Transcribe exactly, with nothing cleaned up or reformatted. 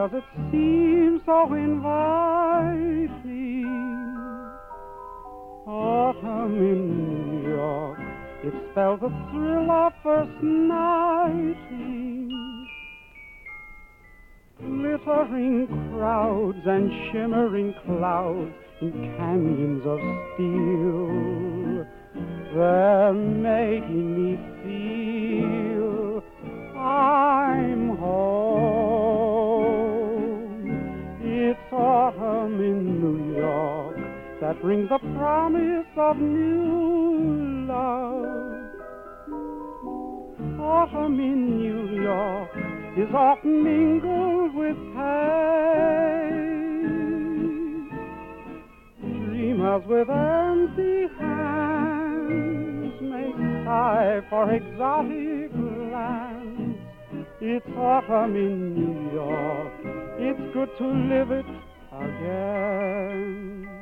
does it seem so inviting? Autumn in New York, it spells the thrill of first nighting. Glittering crowds and shimmering clouds in canyons of steel, they're making me feel I'm home. It's autumn in New York that brings the promise of new love. Autumn in New York is often mingled with pain. Dreamers with empty hands may sigh for exotic lands. It's autumn in New York, it's good to live it again.